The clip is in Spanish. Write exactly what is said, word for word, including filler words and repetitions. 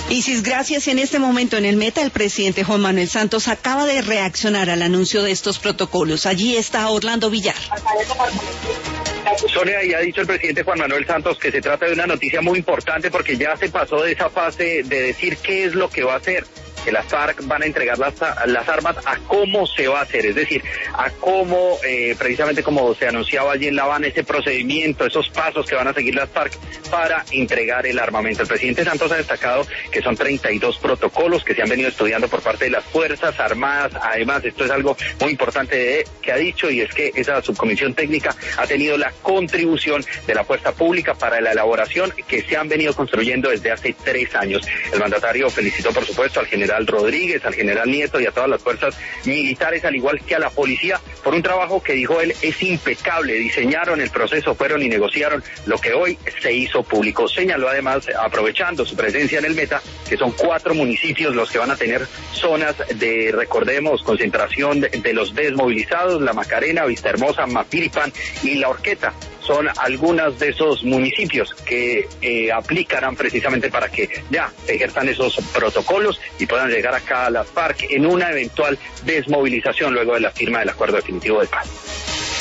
Isis, gracias. En este momento en el Meta, el presidente Juan Manuel Santos acaba de reaccionar al anuncio de estos protocolos. Allí está Orlando Villar. Sonia, ya ha dicho el presidente Juan Manuel Santos que se trata de una noticia muy importante porque ya se pasó de esa fase de decir qué es lo que va a hacer, que las FARC van a entregar las, las armas, a cómo se va a hacer, es decir, a cómo, eh, precisamente como se anunciaba allí en La Habana, ese procedimiento, esos pasos que van a seguir las FARC para entregar el armamento. El presidente Santos ha destacado que son treinta y dos protocolos que se han venido estudiando por parte de las Fuerzas Armadas. Además, esto es algo muy importante de, que ha dicho, y es que esa subcomisión técnica ha tenido la contribución de la fuerza pública para la elaboración que se han venido construyendo desde hace tres años. El mandatario felicitó, por supuesto, al general Rodríguez, al general Nieto y a todas las fuerzas militares, al igual que a la policía, por un trabajo que, dijo él, es impecable. Diseñaron el proceso, fueron y negociaron lo que hoy se hizo público. Señaló además, aprovechando su presencia en el Meta, que son cuatro municipios los que van a tener zonas de, recordemos, concentración de, de los desmovilizados: La Macarena, Vistahermosa, Mapilpan y La Horqueta. Son algunos de esos municipios que eh, aplicarán precisamente para que ya se ejerzan esos protocolos y puedan llegar acá a las FARC en una eventual desmovilización luego de la firma del acuerdo definitivo de paz.